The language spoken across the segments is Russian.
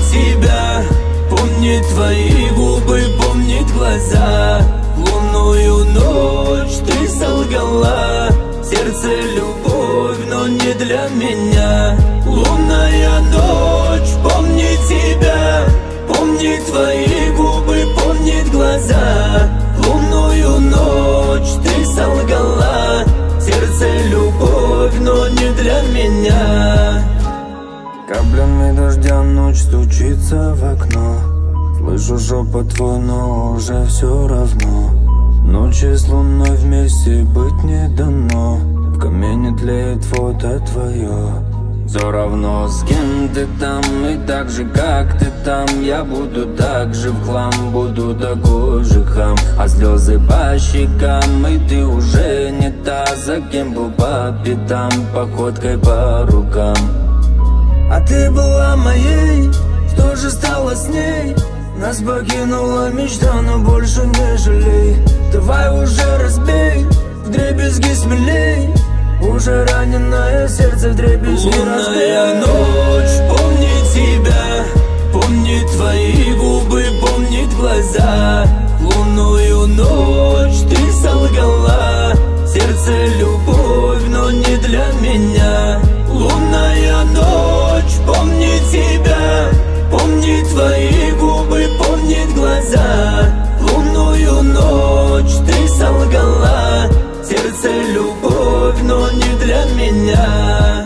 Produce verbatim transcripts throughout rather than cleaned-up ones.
тебя, помнит твои губы, помнит глаза. Лунную ночь ты солгала, сердце любовь, но не для меня. Лунная ночь, помнит тебя, помнит твои губы, помнит глаза. Лунную ночь ты солгала, сердце любовь, но не для меня. Каплями дождя ночь стучится в окно. Слышу шепот твой, но уже все равно. Ночи с луной вместе быть не дано. В камине тлеет фото твое. Все равно с кем ты там и так же как ты там. Я буду так же в хлам, буду такой же хам. А слезы по щекам, и ты уже не та, за кем был по пятам, походкой по рукам. А ты была моей, что же стало с ней? Нас покинула мечта, но больше не жалей. Давай уже разбей, вдребезги смелей. Уже раненое сердце вдребезги разбей. Лунная ночь, помнит тебя, помнит твои губы, помнит глаза. Лунную ночь ты солгала, сердце любовь, но не для меня. Лунная ночь, помнит тебя, помнит твои губы, помнит глаза. Лунную ночь ты солгала, сердце любовь, но не для меня.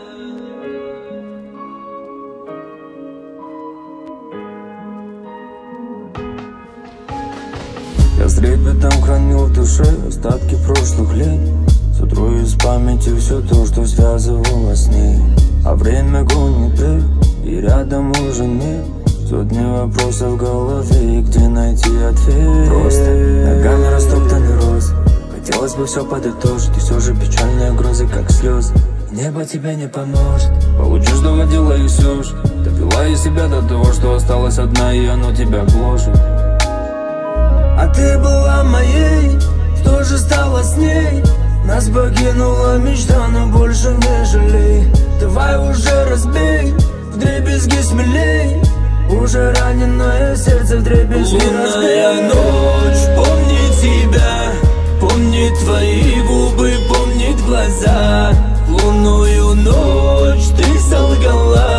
Я с трепетом хранил в душе остатки прошлых лет. Сотру из памяти все то, что связывало с ней. А время гонит век, и рядом уже нет. Сотни вопросов в голове, и где найти ответ? Просто ногами растоптанный роз. Хотелось бы все подытожить, и все же печальные грозы, как слезы. Небо тебе не поможет. Получишь, что хотела, и все ж допила из себя до того, что осталась одна, и оно тебя гложет. А ты была моей, что же стало с ней? Нас покинула мечта, но больше не жалей. Давай уже разбей, вдребезги смелей. Уже раненое сердце вдребезги разбей. Лунная ночь, помнит тебя, помнит твои губы, помнит глаза. Лунную ночь ты солгала,